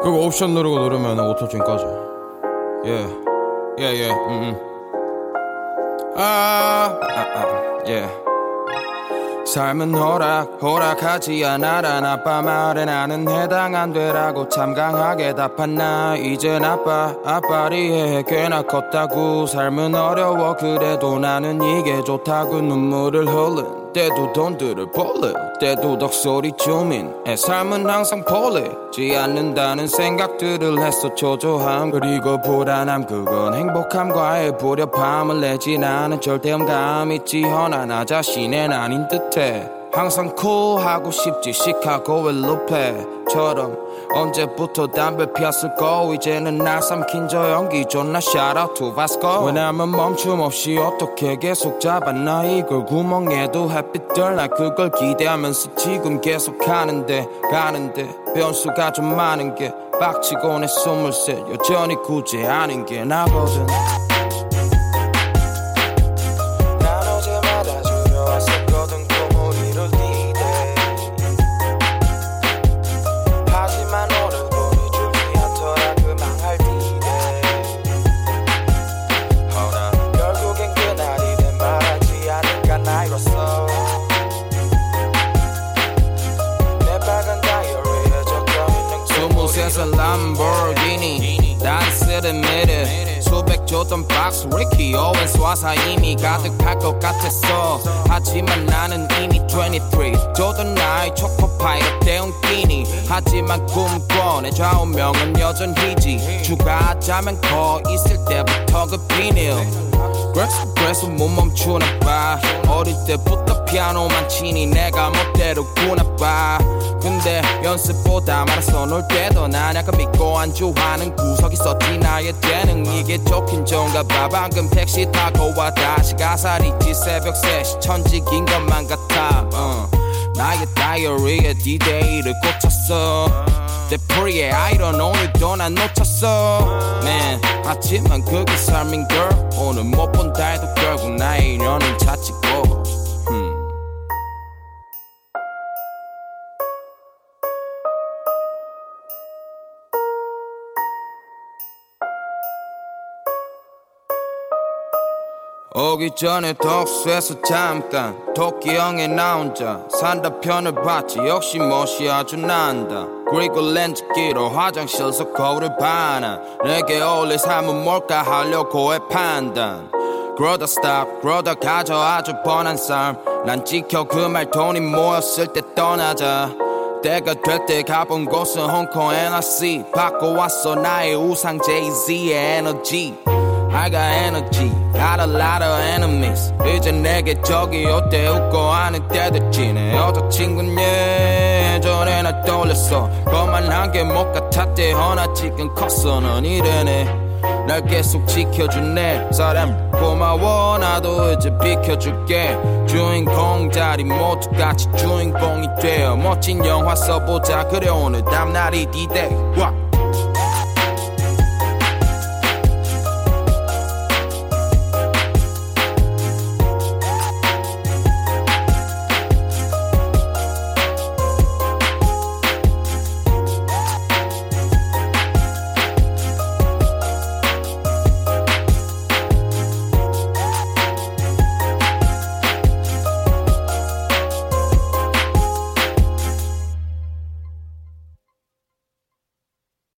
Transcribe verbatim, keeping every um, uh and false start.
그리고 옵션 누르고 누르면 오토튠 꺼져. 예, 예, 예, 음, 음. 아, 아, 아, 예. 삶은 호락 호락하지 않아라. 나빠 말에 나는 해당 안 되라고 참 강하게 답한나. 이젠 아빠 아빠리 해 꽤나 컸다고. 삶은 어려워 그래도 나는 이게 좋다고. 눈물을 흘린 때도 돈들을 벌릴 때도 덕소리 주민의 삶은 항상 폴리지 않는다는 생각들을 했어. 초조함 그리고 불안함 그건 행복함과의 불협함을 내지. 나는 절대 음감 있지 허나 나 자신은 아닌 듯해. 항상 쿨하고 싶지 시카고의 루페처럼. 언제부터 담배 피웠을까. 이제는 날 삼킨 저 연기 존나 shout out to Vasco. 왜냐면 멈춤 없이 어떻게 계속 잡았나 이걸. 구멍에도 햇빛들 날 그걸 기대하면서 지금 계속 가는데 가는데 변수가 좀 많은 게 빡치고 내 숨을 새 여전히 굳이 아는 게 나거든. 람보르기니 댄스를 미래 수백 조던 박스 리키 오웬스 와사 이미 가득할 것 같았어. 하지만 나는 이미 이십삼 조던 나의 초코파이로 때운 끼니. 하지만 꿈꿔 내 좌우명은 여전히지. 추가하자면 거 있을 때부터 그 비닐. 그래서 그래서 못 멈추나 봐. 어릴 때부터 피아노만 치니 내가 멋대로 구나 봐. 근데 연습보다 말아서 놀 때도 난 약간 믿고 안주하는 구석이 있었지. 나의 재능 이게 좋긴 좋은가 봐. 방금 택시 타고 와 다시 가사 있지. 새벽 세 시 천직인 것만 같아. 어. 나의 다이어리에 디데이를 꽂혔어. 데프리의 아이런 오늘도 난 놓쳤어. Man. 하지만 그게 삶인 걸. 오늘 못 본다 해도 결국 나의 인연은 자치고. 음. 오기 전에 독서에서 잠깐 토끼 형의 나 혼자 산다 편을 봤지. 역시 멋이 아주 난다. 그리고 렌즈끼로 화장실에서 거울을 봐나. 내게 어울릴 삶은 뭘까 하려고 해 판단. 그러다 스탑 그러다 가져 아주 뻔한 삶. 난 지켜 그 말 돈이 모였을 때 떠나자. 때가 될 때 가본 곳은 홍콩 엔알씨. 바꿔왔어 나의 우상 제이지의 에너지. I got energy, got a lot of enemies. 이제 내게 저기 어때 웃고 하는 때됐지. 내 여자친구는 예전에 날 떠올렸어. 거만한 게 못 같았대 허나 지금 컸어. 넌 이래네 날 계속 지켜준 내 사람 고마워. 나도 이제 비켜줄게. 주인공 자리 모두 같이 주인공이 되어 멋진 영화 써보자. 그래 오늘 다음날이 D-Day.